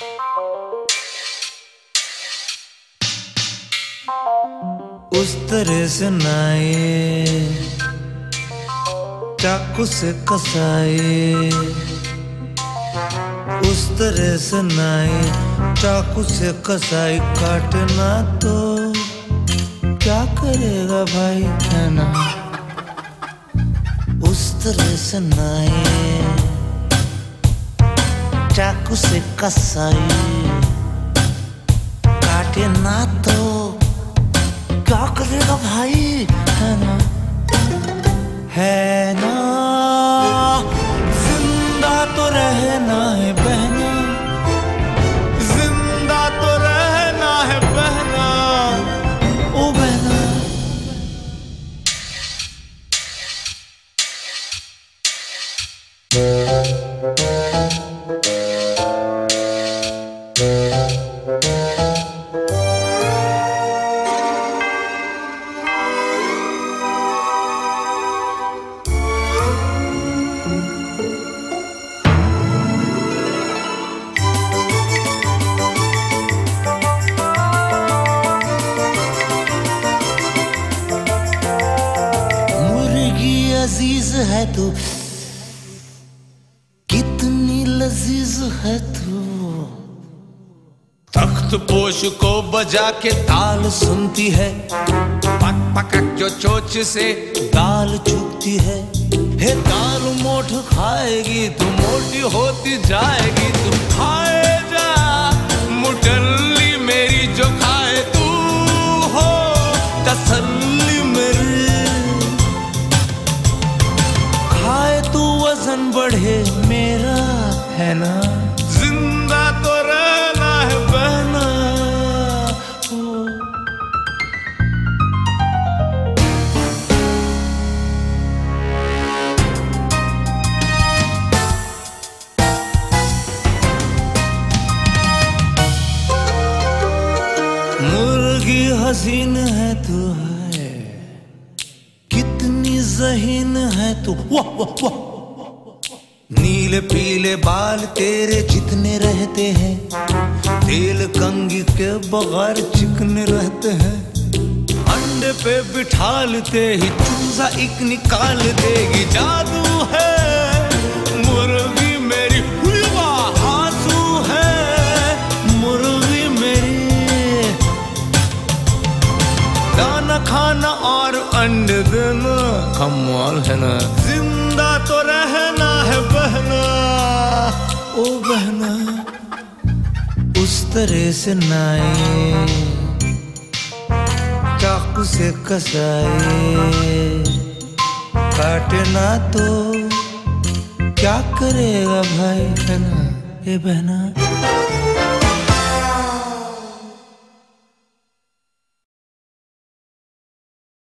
उस तरह से नाए चाकू से कसाए, उस तरह से नाए चाकू से कसाई, काटना तो क्या करेगा भाई, है ना। उस तरह से नाए चाकू से कसाई, काटे ना तो क्या करेगा भाई, है ना, है ना। जिंदा तो रहना है बहना, जिंदा तो रहना है बहना, ओ बहना। अजीज है तू, कितनी लजीज है तू। तख्त पोश को बजा के ताल सुनती है, पक पकक जो चोच से दाल चुगती है। हे दाल मोठ खाएगी तू, मोटी होती जाएगी तू। खाए जा मुटल्ली मेरी जो खाए तू, हो तसल्ली मेरी। खाए तू वजन बढ़े मेरा, है ना। जिंदा तो रहना है बहना, मुर्गी हसीन है तू, है कितनी ज़हीन है तू। वाह वाह वाह। नीले पीले बाल तेरे जितने रहते हैं, तेल कंघी के बगैर चिकने रहते हैं। अंडे पे बिठालते ही चूजा एक निकाल देगी। जादू है मुर्गी मेरी, हासू है मुर्गी मेरी। दाना खाना और अंडे देना कमाल है ना। जिंदा तो रहना है बहना, ओ बहना। उस तरह से नाए चाकू से कसाए, काटे ना तो क्या करेगा भाई, है ना, ए बहना।